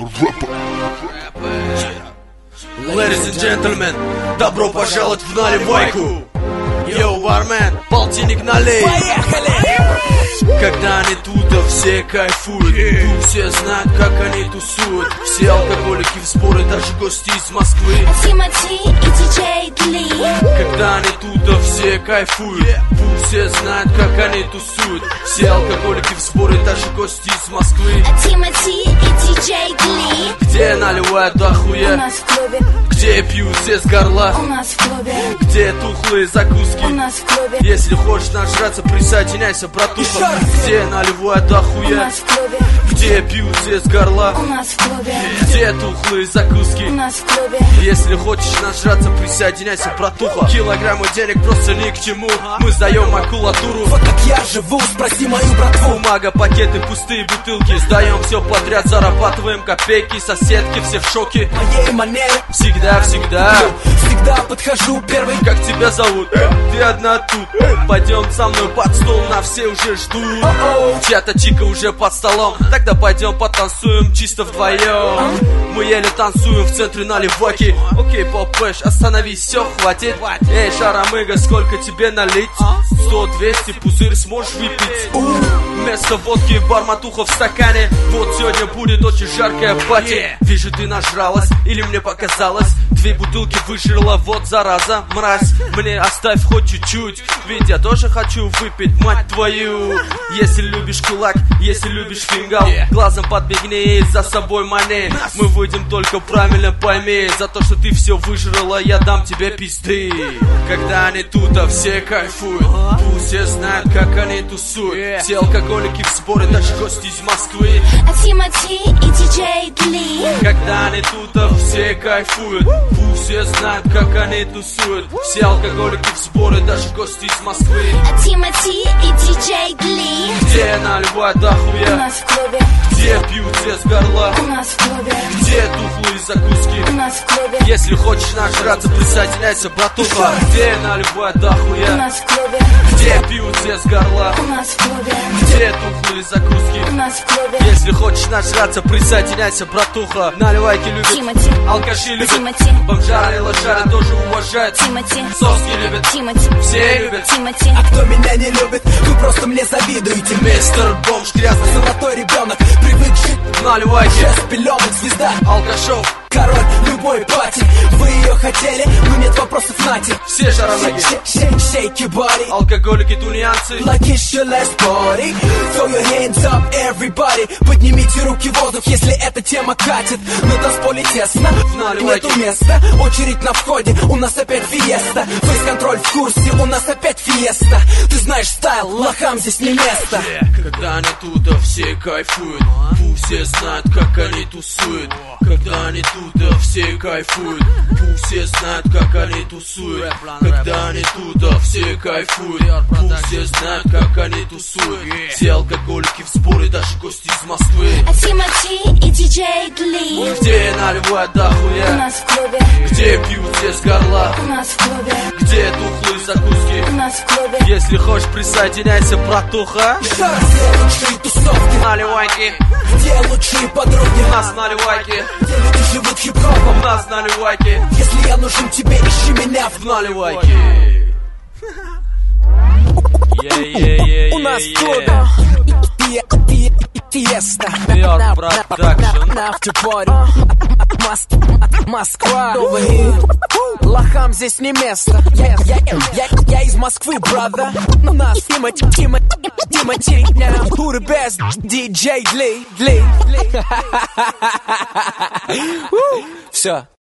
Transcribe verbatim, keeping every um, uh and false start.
Ladies and gentlemen, добро пожаловать в наливайку. Йоу, бармен, полтинник налей. Поехали! Когда они тут, а все кайфуют, тут все знают, как они тусуют. Все алкоголики в сборы, даже гости из Москвы. Тимати и диджей Дли. Когда они тут, а все кайфуют, тут все знают, как они тусуют. Все алкоголики в сборы, даже гости из Москвы. Тимати и диджей Дли. Где наливают до хуя? У нас в клубе. Где пьют все с горла? У нас в клубе. Где тухлые закуски? У нас в клубе. Если хочешь нажраться, присоединяйся, братуха. Где наливают до У хуя? нас в клубе. Где пьют все с горла? У нас в клубе. Где тухлые закуски? У нас в клубе. Если хочешь нажраться, присоединяйся, братуха. Килограммы денег просто ни к чему. Мы сдаем макулатуру. Вот как я живу, спроси мою братву. Бумага, пакеты, пустые бутылки. Сдаем все подряд, зарабатываем копейки. Соседки все в шоке. Моей манеры Всегда, всегда. всегда подхожу первый. Как тебя зовут? Ты одна тут. Пойдем со мной под стол, на все уже ждут. Чья-то чика уже под столом. Тогда пойдем потанцуем чисто вдвоем. Мы еле танцуем в центре наливайки. Окей, попэш, остановись, все, хватит. Эй, шарамыга, сколько тебе налить? Сто, двести, пузырь сможешь выпить? Вместо водки барматуха в стакане. Вот сегодня будет очень жаркая пати. Вижу, ты нажралась, или мне показалось. Две бутылки выжрала, вот зараза, мразь. Мне оставь хоть чуть-чуть, ведь я тоже хочу выпить, мать твою. Если любишь кулак, если любишь фингал, глазом подбегни, за собой мани. Мы выйдем, только правильно пойми. За то, что ты все выжрала, я дам тебе пизды. Когда они тут, а все кайфуют, пусть все знают, как они тусуют. Все алкоголики в сборе, даже гости из Москвы. Тимати и диджей Дли. Когда они тут, а все кайфуют, пусть все знают, как они тусуют. Все алкоголики в сборе, даже гости из Москвы. Тимати и диджей Дли. Где наливают до У хуя? нас в клубе. Где пьют все с горла? У нас в клубе. Где тухлые закуски? У нас в клубе. Если хочешь нажраться, присоединяйся, братуха. Где наливают до У хуя? нас в клубе. Где пьют все с горла? У нас в клубе. Где тухлые закуски? У нас в клубе. Если хочешь нажраться, присоединяйся, братуха. Наливайки любят, Тимати. алкаши любят, Тимати. бомжары и лошары тоже уважают. Тимати. Соски любят, Тимати. все любят. Тимати. А кто меня не любит, вы просто мне завидуете. Мистер бомж грязный, Золотой ребенок, привык жить наливайки, без пеленок, звезда, алкашов, король любой пати. Вы ее хотели, но нет вопросов, нате. все жаромаги, Shake your body алкоголики, тунеянцы. like it's your last party. Throw your hands up, everybody. Поднимите руки в воздух, если эта тема катит. На танцполе тесно, наливайке. нету места. Очередь на входе, у нас опять фиеста. Фейс-контроль в курсе, у нас опять фиеста. Ты знаешь стайл, лохам здесь не место. Когда они тут, а все кайфуют, пусть все знают, как они тусуют. Когда они тут, а все кайфуют, пусть все знают, как они тусуют. Когда они тут, а все кайфуют, пусть все знают, как они тусуют. Все алкоголики в сборе, даже гости из Москвы. Тимати и диджей Дли. Где наливают до У хуя? нас в клубе. Где пьют все с горла? У нас в клубе. Где тухлые закуски? У нас в клубе. Если хочешь, присоединяйся, братуха. Где лучшие тусовки, Наливайки, где лучшие подруги, у нас наливайки, где люди живут хип-хопом. у нас наливайки, Если я нужен тебе, ищи меня в в наливайки. У нас в клубе Фиеста Пьер Продакшн. на автопоре Москва лохам здесь не место. Я, я, я, я из Москвы, брата. У нас Тимати, Тимати, Тимати. Who the best? диджей Дли, Дли. Все.